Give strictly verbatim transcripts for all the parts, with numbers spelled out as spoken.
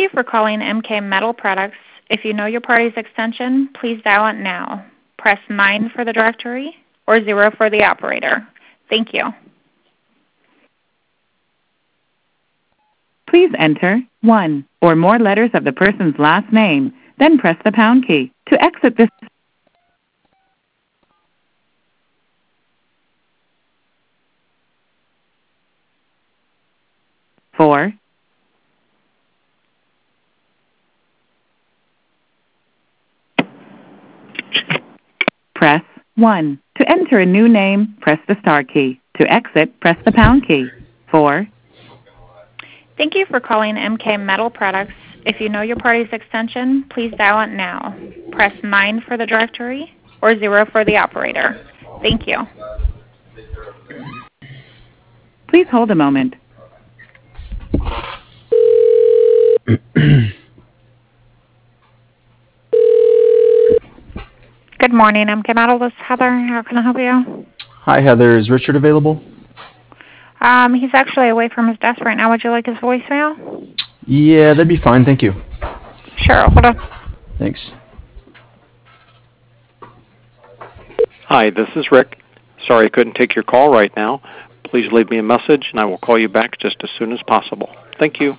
you for calling M K Metal Products. If you know your party's extension, please dial it now. Press nine for the directory or zero for the operator. Thank you. Please enter one or more letters of the person's last name, then press the pound key. To exit this, four, press one. To enter a new name, press the star key. To exit, press the pound key. four. Thank you for calling M K Metal Products. If you know your party's extension, please dial it now. Press nine for the directory or zero for the operator. Thank you. Please hold a moment. Good morning, M K Metal. This is Heather. How can I help you? Hi, Heather. Is Richard available? Um, he's actually away from his desk right now. Would you like his voicemail? Yeah, that'd be fine. Thank you. Sure. Hold on. Thanks. Hi, this is Rick. Sorry I couldn't take your call right now. Please leave me a message and I will call you back just as soon as possible. Thank you.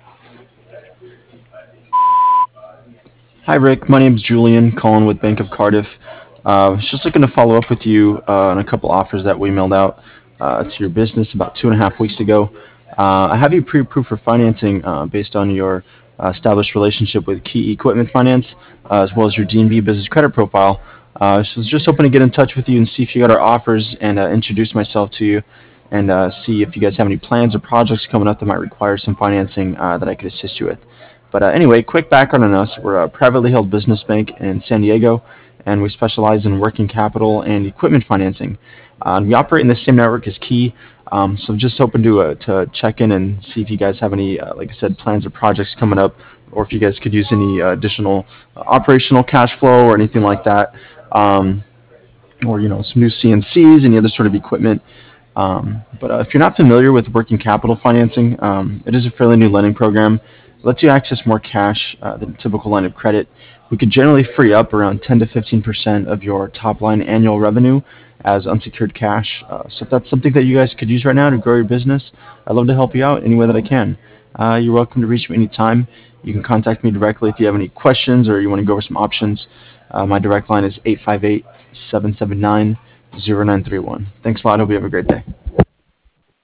Hi, Rick. My name's Julian, calling with Bank of Cardiff. Uh, I was just looking to follow up with you uh, on a couple offers that we mailed out uh, to your business about two and a half weeks ago. Uh, I have you pre-approved for financing uh, based on your uh, established relationship with Key Equipment Finance, uh, as well as your D and B business credit profile. Uh, so I was just hoping to get in touch with you and see if you got our offers and uh, introduce myself to you and uh, see if you guys have any plans or projects coming up that might require some financing uh, that I could assist you with. But uh, anyway, quick background on us. We're a privately held business bank in San Diego, and we specialize in working capital and equipment financing. Uh, we operate in the same network as Key, um, so just hoping to uh, to check in and see if you guys have any, uh, like I said, plans or projects coming up, or if you guys could use any uh, additional uh, operational cash flow or anything like that, um, or you know, some new C N Cs, any other sort of equipment. Um, but uh, if you're not familiar with working capital financing, um, it is a fairly new lending program. It lets you access more cash uh, than a typical line of credit. We could generally free up around ten to fifteen percent of your top line annual revenue as unsecured cash. Uh, so if that's something that you guys could use right now to grow your business, I'd love to help you out any way that I can. Uh, you're welcome to reach me anytime. You can contact me directly if you have any questions or you want to go over some options. Uh, my direct line is eight five eight, seven seven nine, zero nine three one. Thanks a lot. Hope you have a great day.